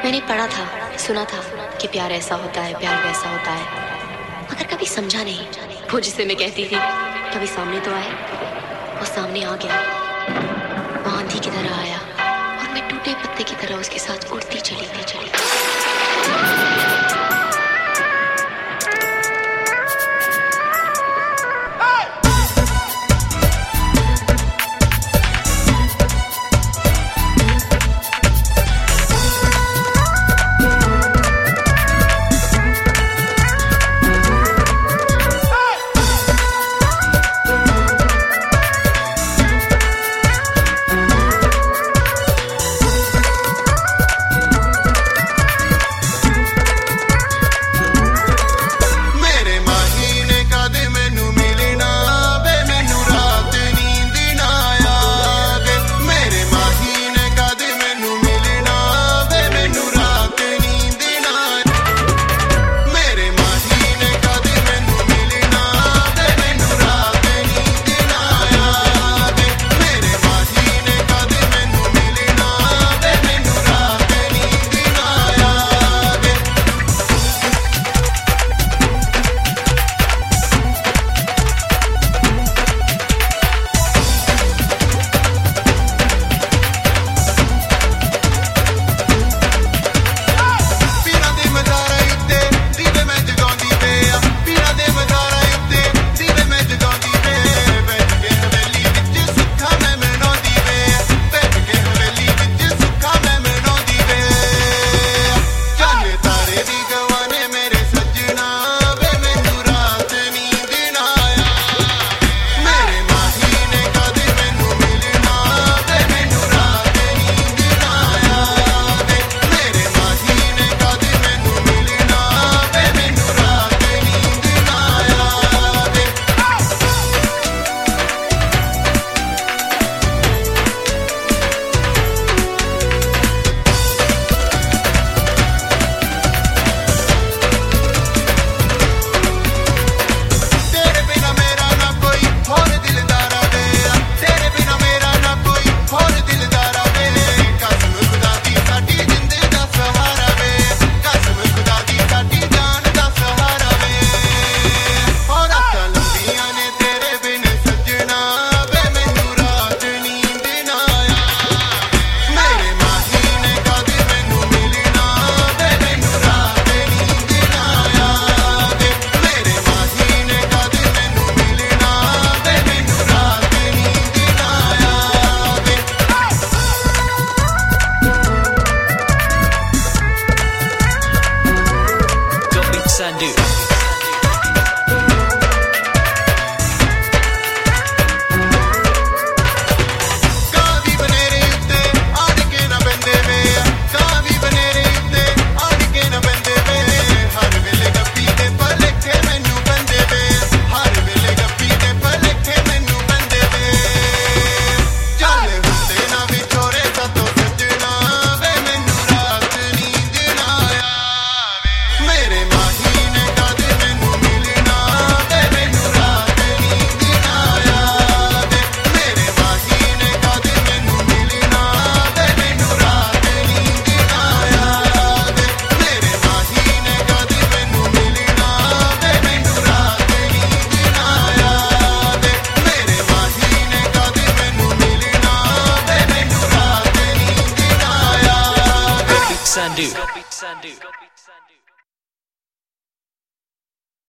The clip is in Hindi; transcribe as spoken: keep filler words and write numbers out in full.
मैंने पढ़ा था, सुना था कि प्यार ऐसा होता है, प्यार वैसा होता है, मगर कभी समझा नहीं। वो जिसे मैं कहती थी कभी सामने तो आए, वो सामने आ गया, वो आंधी की तरह आया और मैं टूटे पत्ते की तरह उसके साथ उड़ती चली गई चली Sandu. Sandu.